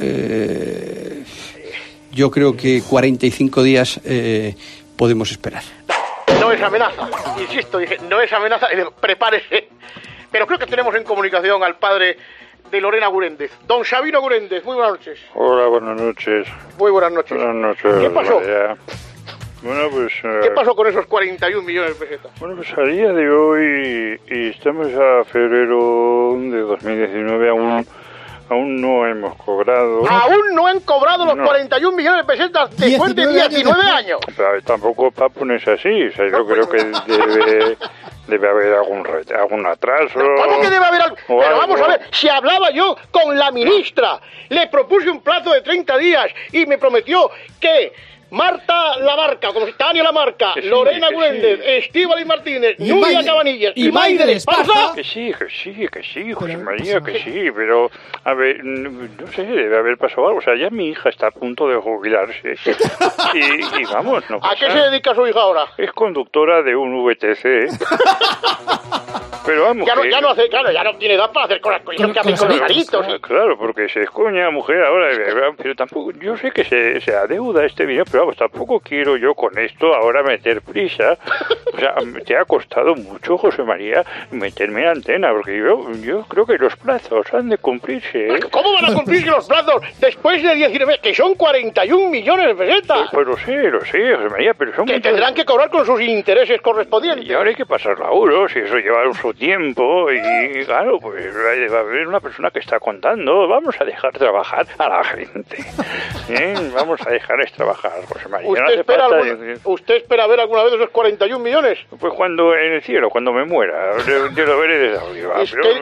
yo creo que 45 días podemos esperar. No es amenaza, insisto, dije, no es amenaza, prepárese. Pero creo que tenemos en comunicación al padre de Lorena Guréndez. Don Sabino Guréndez, muy buenas noches. Hola, buenas noches. Muy buenas noches. Buenas noches. ¿Qué pasó? María. Bueno, pues... ¿Qué pasó con esos 41 millones de pesetas? Bueno, pues a día de hoy, y estamos a febrero de 2019, aún no hemos cobrado. Aún no han cobrado los 41 millones de pesetas después de 19 años. Pero tampoco para ponerse así. O sea, yo creo que debe haber algún atraso. ¿Cómo que debe haber algo? Pero algo. vamos a ver, si hablaba yo con la ministra, le propuse un plazo de 30 días y me prometió que Marta Lamarca, como Tania Lamarca, Lorena Guréndez, Estíbaliz Martínez, Nuria Cabanillas y Maider Esparza. Que sí, José María, que sí, pero, a ver, no sé, debe haber pasado algo. O sea, ya mi hija está a punto de jubilarse. y vamos, no pasa. ¿A qué se dedica su hija ahora? Es conductora de un VTC. Pero vamos, ya no hace, claro, ya no tiene edad para hacer cosas que hacen con los garitos. Claro, porque se escoña mujer ahora, pero tampoco, yo sé que se adeuda este video, pero vamos, tampoco quiero yo con esto ahora meter prisa. O sea, te ha costado mucho, José María, meterme en antena, porque yo creo que los plazos han de cumplirse, ¿eh? ¿Cómo van a cumplirse los plazos después de 19, que son 41 millones de pesetas? Pues lo sé, José María, pero son... Que tendrán que cobrar con sus intereses correspondientes. Y ahora hay que pasar la euros, y eso lleva su tiempo, y claro, pues va a haber una persona que está contando. Vamos a dejar trabajar a la gente. Vamos a dejarles trabajar, José María. ¿Usted espera ver alguna vez esos 41 millones? millones? Pues cuando en el cielo, cuando me muera, yo lo veré desde arriba.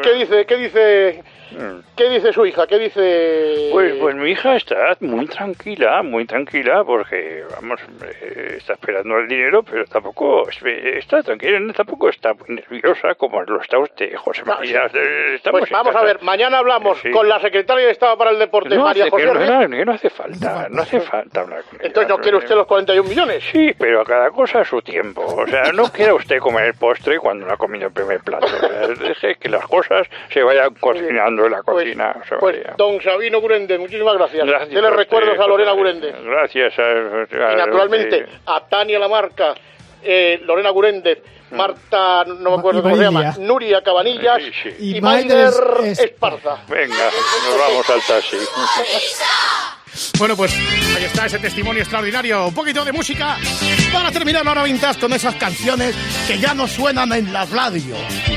¿Qué dice su hija? ¿Qué dice...? Pues mi hija está muy tranquila, porque, vamos, está esperando el dinero, pero tampoco está tranquila, tampoco está muy nerviosa como lo está usted, José María. Pues vamos a ver, mañana hablamos con la secretaria de Estado para el Deporte, María José. No hace falta hablar con ella. Entonces, ¿no quiere usted los 41 millones? Sí, pero a cada cosa a su tiempo. O sea, no quiera usted comer el postre cuando no ha comido el primer plato. O sea, deje que las cosas se vayan cocinando en la cocina. Pues don Sabino Gurende, muchísimas gracias. Dele recuerdos a Lorena Gurende. Gracias. Y naturalmente a Tania Lamarca, Lorena Gurende, Marta, no me acuerdo cómo se llama, Nuria Cabanillas y Maider Esparza. Venga, nos vamos al taxi. Bueno, pues ahí está ese testimonio extraordinario. Un poquito de música para terminar la hora vintage con esas canciones que ya no suenan en la radio.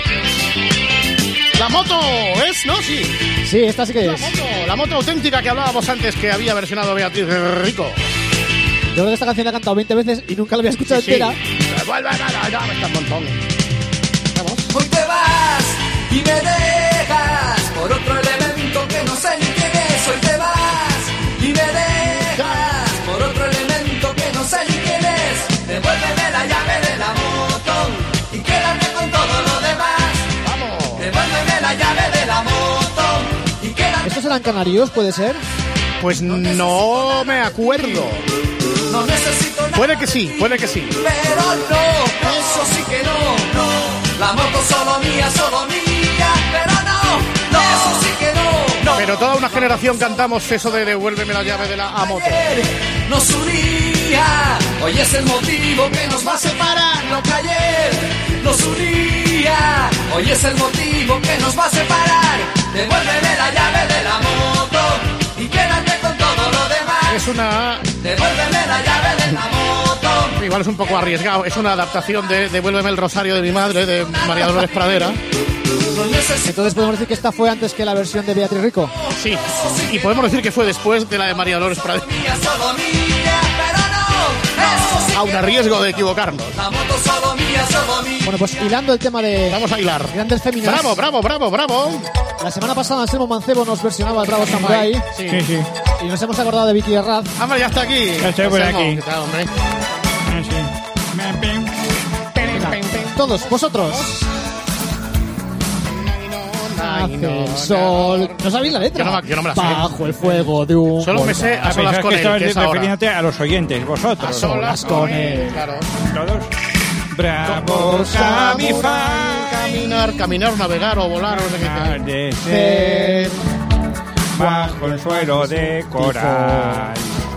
La moto es, ¿no? Sí, esta sí que es. La moto auténtica que hablábamos antes, que había versionado Beatriz Rico. Yo creo que esta canción la he cantado 20 veces y nunca la había escuchado entera. Vuelve a está un montón. Vamos. Hoy te vas y me dejas por otro elemento que no sé ni quién es. Hoy te vas y me dejas por otro elemento que no sé ni quién es. Devuélveme la llave de la moto y quédate con todo lo demás. Vamos. Devuélveme la llave de la moto y quédate. ¿Estos eran canarios, puede ser? Pues no me acuerdo. No necesito nada. Puede que sí. Pero no, eso sí que no. La moto solo mía, pero no, eso sí que no. Pero toda una generación cantamos eso de devuélveme la llave de la moto. Nos unía, hoy es el motivo que nos va a separar. Lo que ayer nos unía, hoy es el motivo que nos va a separar. Devuélveme la llave de la moto y quédate con todo lo demás. Es una... Devuélveme la llave de la moto. Igual es un poco arriesgado. Es una adaptación de Devuélveme el rosario de mi madre, de María Dolores Pradera. Entonces podemos decir que esta fue antes que la versión de Beatriz Rico. Sí, y podemos decir que fue después de la de María Dolores Pradera. Aún a riesgo de equivocarnos. Bueno, pues hilando el tema de... Vamos a hilar. Grandes féminas. Bravo. La semana pasada Anselmo Mancebo nos versionaba el Bravo Samurai. Sí. Y nos hemos acordado de Vicky Herraz. Hombre, ya está aquí. Estoy por aquí. ¿Qué tal, hombre? Todos vosotros. Hace el sol. ¿No sabéis la letra? Yo no me la sé. Bajo el fuego de un... Solo me sé a solas con él, que es ahora. Refiriéndote a los oyentes, vosotros. A solas con él. Claro. Todos. Bravo Caminar, navegar o volar. No sé qué. Ser bajo el suelo de coral.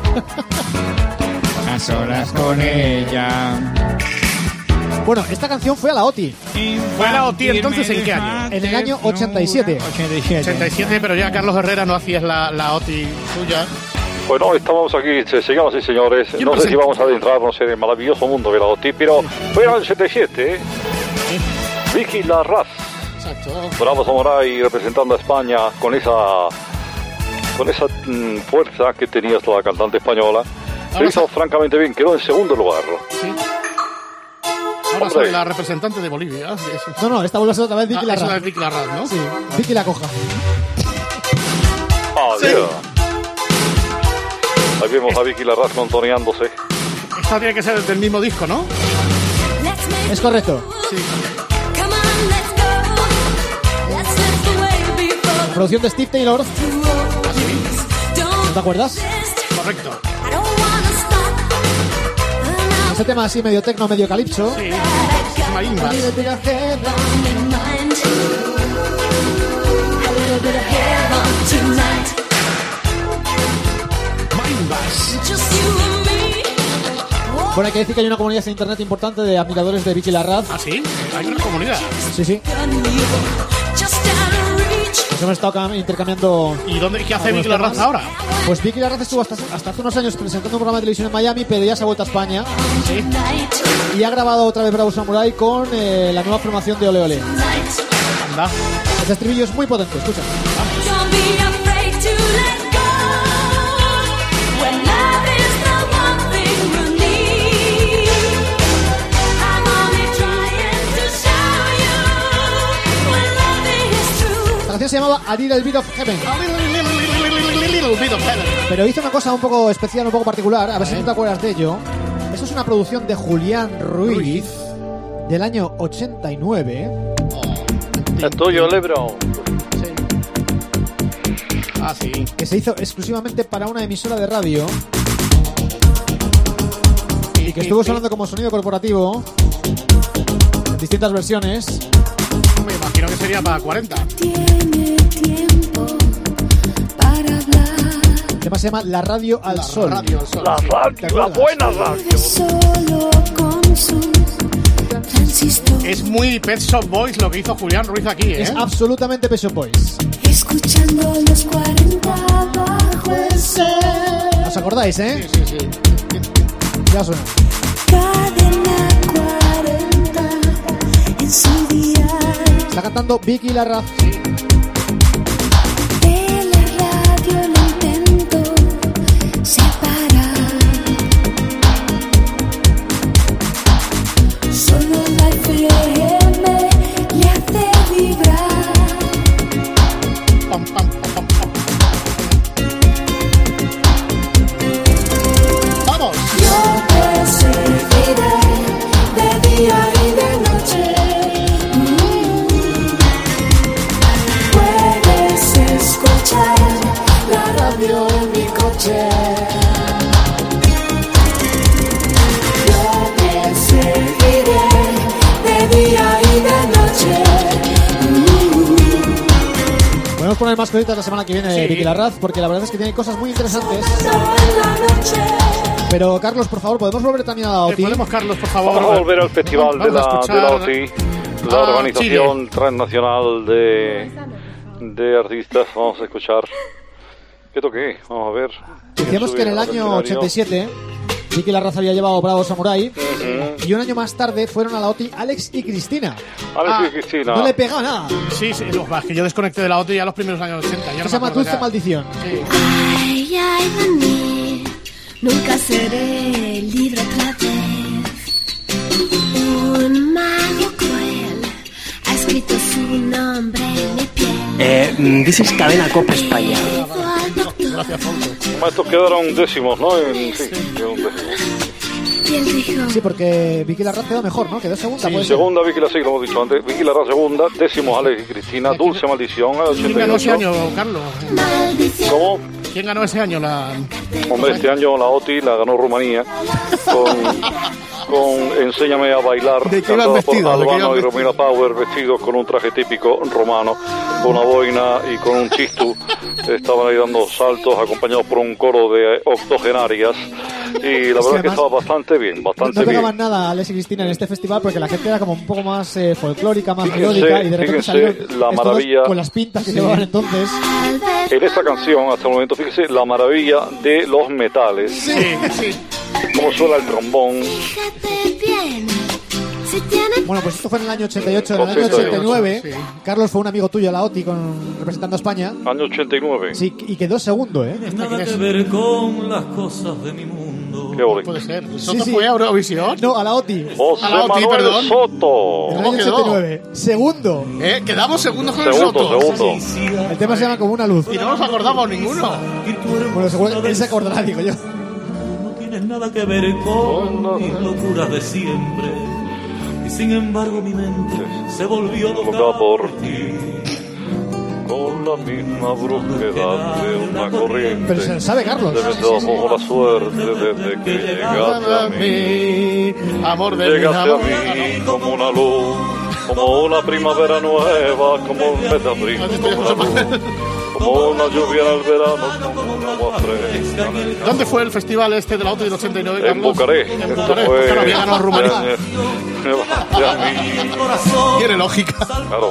A solas con ella. Bueno, esta canción fue a la OTI. ¿Fue a la OTI entonces en qué año? En el año 87. 87, pero ya Carlos Herrera no hacías la OTI suya. Bueno, estamos aquí, señoras y señores. No sé si vamos a adentrarnos en el maravilloso mundo de la OTI, pero fue en el 87. Vicky Larraz. Exacto. Bravo Samurai representando a España con esa fuerza que tenía la cantante española. Lo hizo francamente bien, quedó en segundo lugar. Sí. Ahora soy la representante de Bolivia. No, esta vuelve a ser otra vez Vicky Larraz. Esa es Vicky Larraz, ¿no? Sí, Vicky la coja. Adiós. Ahí vemos a Vicky Larraz contoneándose. Esta tiene que ser del mismo disco, ¿no? Es correcto. Sí. Producción de Steve Taylor. ¿No te acuerdas? Correcto. Ese tema así medio tecno, medio calipso. Sí. Marimbas. Bueno, hay que decir que hay una comunidad en internet importante de admiradores de Vicky Larraz. ¿Ah, sí? Hay una comunidad. Sí. Nos hemos estado intercambiando. ¿Y qué hace Vicky Larraz ahora? Pues Vicky Larraz estuvo hasta hace unos años presentando un programa de televisión en Miami, pero ya se ha vuelto a España. Sí. Y ha grabado otra vez Bravo Samurai con la nueva formación de Ole Ole. Anda. Este estribillo es muy potente, escucha. se llamaba A Little Bit of Heaven. Pero hizo una cosa un poco especial, un poco particular. A ver si tú te acuerdas de ello. Eso es una producción de Julián Ruiz del año 89. Es tuyo, Lebron. Ah, sí. Que se hizo exclusivamente para una emisora de radio. Y que estuvo sonando como sonido corporativo en distintas versiones. Me imagino que sería para 40. El tema se llama La Radio al Sol. La radio, la buena radio. Es muy Pet Shop Boys lo que hizo Julián Ruiz aquí, ¿eh? Es absolutamente Pet Shop Boys. Escuchando los 40 bajo el sol. ¿Os acordáis, eh? Sí, sí, sí. Ya suena. Cadena 40 en su día. Está cantando Vicky Larraz. De la radio lo intento separar. Solo la FM le hace vibrar. Pam, pam, pam, pam, pam. ¡Vamos! Yo te seguiré de día y de noche. Puedes escuchar la radio en mi coche. Yo te seguiré de día y de noche. Podemos poner más cositas la semana que viene, Sí. Vicky Larraz, porque la verdad es que tiene cosas muy interesantes. Pero, Carlos, por favor, ¿podemos volver también a la OTI? Podemos, Carlos, por favor. Vamos a volver al festival de Vamos a la escuchar OTI, la Organización Transnacional de Artistas. Vamos a escuchar. ¿Qué toqué? Vamos a ver. Decíamos que en el año 87 Vicky Larraz había llevado Bravo Samurai y un año más tarde fueron a la OTI Alex y Cristina. Alex y Cristina. No le pega nada. Sí, sí, no, es que yo desconecté de la OTI ya los primeros años 80. Ya no Se llama me acuerdo Dulce ya. Maldición. Sí. Ay, ay de mí, nunca seré libre otra vez. Un mago cruel ha escrito su nombre en mi piel. Dices Cadena Copa España. Gracias, Fonso. Estos quedaron décimos, ¿no? Sí, quedaron décimos. Y él dijo, Sí, porque Vicky Larraz quedó mejor, ¿no? Quedó segunda. Sí, puede ser. segunda, Vicky, sí, lo hemos dicho antes. Vicky Larraz segunda, décimos Alex y Cristina, Dulce Maldición al ¿Quién ganó ese 88. año, Carlos? ¿Cómo? ¿Quién ganó ese año la...? Hombre, este año la OTI la ganó Rumanía con Enséñame a bailar, ¿De qué ibas cantada vestido? por ¿De qué Albano ibas y Romina Power, vestidos con un traje típico romano, con una boina y con un chistu. Estaban ahí dando saltos, acompañados por un coro de octogenarias. Y la verdad es que además estaba bastante bien, No bastante bien. pegaban nada a Alex y Cristina en este festival porque la gente era como un poco más folclórica, más Fíjense, melódica y de repente fíjense salieron la estos maravilla. dos con las pintas que llevaban entonces. En esta canción, hasta el momento, fíjese la maravilla de los metales. Sí, sí. Cómo suena el trombón. fíjate bien, si tienes Bueno, pues esto fue en el año 88. En el año 89, Carlos fue un amigo tuyo a la OTI representando a España. Año 89. Sí, y quedó segundo, ¿eh? Nada que ver con las cosas de mi mundo. Qué bonito. Puede ser. Sí, ¿Soto sí. fue a Eurovisión? No, a la OTI. José A la OTI, Manuel perdón. Soto. En el ¿Cómo año quedó? 89. Segundo. Quedamos segundos con el Segundo, Soto. segundo. El tema se llama Como una luz. Y no nos acordamos ninguno. Bueno, seguro él se acordará, digo yo. No tienes nada que ver con mis locuras de siempre. Y sin embargo mi mente se volvió loca por ti. Con la misma brusquedad de una corriente. Pero se lo sabe Carlos. Te meto bajo la suerte desde que llegaste a mí. Amor de mi Llegaste a amor. mí como una luz, como una primavera nueva, como un mes de abril, como una luz, como una lluvia en el verano, como un agua fresca. ¿Dónde fue el festival este de la OTI del 89, En Carlos? Bucarest. En Esto Bucarest. fue- Claro, había ganado Rumanía. Tiene lógica. Claro.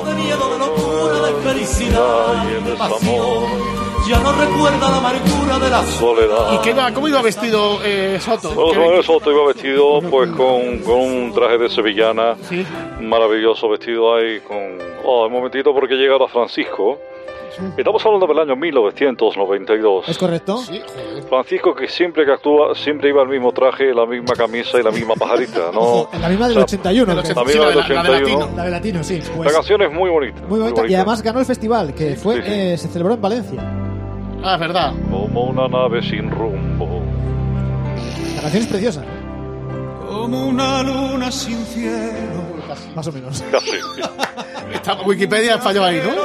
Felicidad y el desamor, ya no recuerda la amargura de la soledad. ¿Y cómo iba vestido Soto? Bueno, ¿Qué- Manuel Soto iba vestido pues con un traje de sevillana, Sí. maravilloso, vestido ahí con... Oh, un momentito porque llega ahora Francisco. Estamos hablando del año 1992. ¿Es correcto? Sí, Francisco, que siempre que actúa, siempre iba el mismo traje, la misma camisa y la misma pajarita, ¿no? Ojo, la misma del 81. La misma del 81. La de Latino, sí. La canción es muy bonita. Muy bonita. Y además ganó el festival, que fue se celebró en Valencia. Ah, es verdad. Como una nave sin rumbo. La canción es preciosa. Como una luna sin cielo. Más o menos. Casi. Esta Wikipedia falló ahí, ¿no?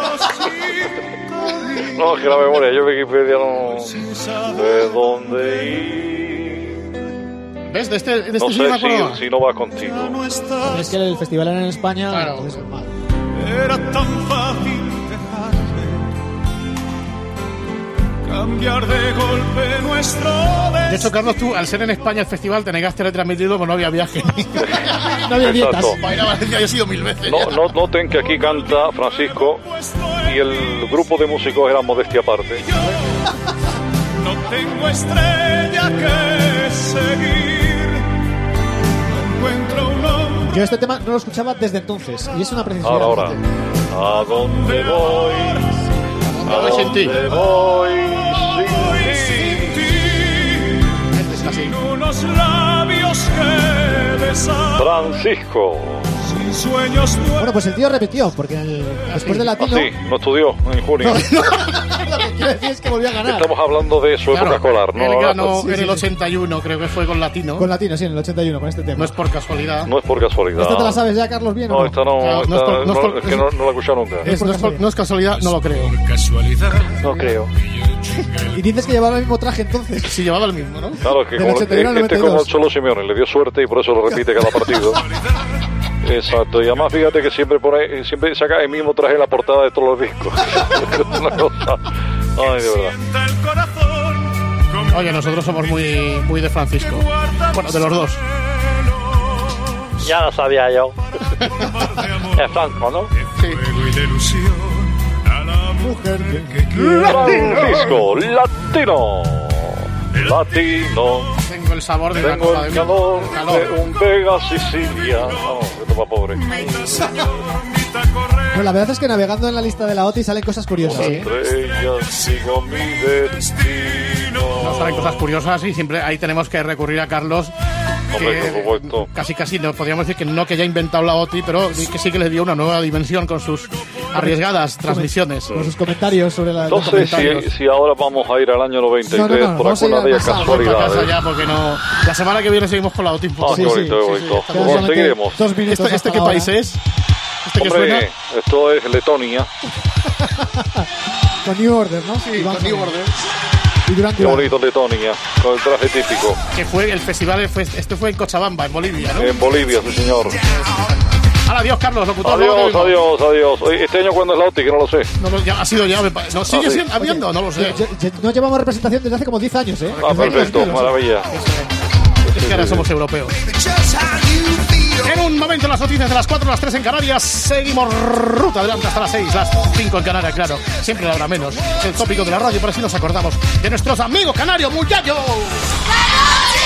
No, es que la memoria, yo Wikipedia no sé dónde ir. ¿Ves? De este No sí me acuerdo. sé si no va contigo. Es que el festival era en España. Claro. Entonces, mal. Era tan fácil dejarme cambiar de golpe nuestro De hecho, Carlos, tú, al ser en España el festival, te negaste a retransmitirlo porque no había viaje. No había dietas. Exacto. Para ir a Valencia yo he sido 1000 veces. No, noten que aquí canta Francisco y el grupo de músicos era modestia aparte. No tengo estrella que seguir. No encuentro un hombre. Yo este tema no lo escuchaba desde entonces. Y es una preciosidad. Ahora. ¿A dónde voy? ¿A dónde voy sin ti? Sin unos labios que besar. Francisco. Sin sueños nuevos. Bueno, pues el tío repitió, porque después de Latino... Sí, no estudió en junio. Lo que quiero decir es que volvió a ganar. Estamos hablando de su época escolar, ¿no? Él ganó Sí, en sí, el 81, creo que fue con Latino. Con Latino, sí, en el 81, con este tema. No es por casualidad. No es por casualidad. ¿Esta te la sabes ya, Carlos, bien o No, no? esta no, Claro, esta, no es por- no es por- es que no la he escuchado nunca. No es casualidad, no lo creo. No creo. Y dices que llevaba el mismo traje entonces. Sí, llevaba el mismo, ¿no? Claro, es que Del como, 81 al este como el 92. Cholo Simeone le dio suerte y por eso lo repite cada partido. Exacto, y además fíjate que siempre pone, siempre saca el mismo traje en la portada de todos los discos. Una cosa. Ay, de verdad. Oye, nosotros somos muy de Francisco. Bueno, de los dos. Ya lo sabía yo. Es Franco, ¿no? Francisco, latino. Latino. Tengo el sabor de Tengo una el copa calor de calor. de un Vega Sicilia. No, que toma pobre. Pero la verdad es que navegando en la lista de la OTI salen cosas curiosas. ¿eh? Estrella, sigo mi destino. Nos salen cosas curiosas y siempre ahí tenemos que recurrir a Carlos. Hombre, por supuesto. Casi no podríamos decir que ya ha inventado la OTI, pero que sí que le dio una nueva dimensión con sus arriesgadas transmisiones. Con sus comentarios sobre la... No sé si ahora vamos a ir al año 93 No, por vamos a ir alguna de al ellas pasado. Vamos a casa casualidades. ya porque no. La semana que viene seguimos con la OTI. Ah, qué bonito, qué bonito. Quedan Bueno, solamente seguiremos. 2 minutos ¿Este hasta qué la país hora. es? ¿Este que suena? Hombre, esto es Letonia. Con New Order, ¿no? Sí, con New Order. Y Durán Qué Durán. bonito Letonia, con el traje típico. Que fue el festival, este fue en Cochabamba, en Bolivia, ¿no? En Bolivia, sí señor. Ahora, adiós, Carlos, locutor. Adiós. Oye, ¿este año cuándo es la OTI? Que no lo sé. Ha sido ya, me parece. No, ¿sigue sí. siendo habiendo? No lo sé. No llevamos representación desde hace como 10 años, ¿eh? Ah, perfecto, maravilla. Es que ahora somos europeos. En un momento las noticias de las 4, las 3 en Canarias. Seguimos ruta adelante hasta las 6, las 5 en Canarias, claro. Siempre la hora menos. Es el tópico de la radio, pero así nos acordamos de nuestros amigos canarios, muchachos.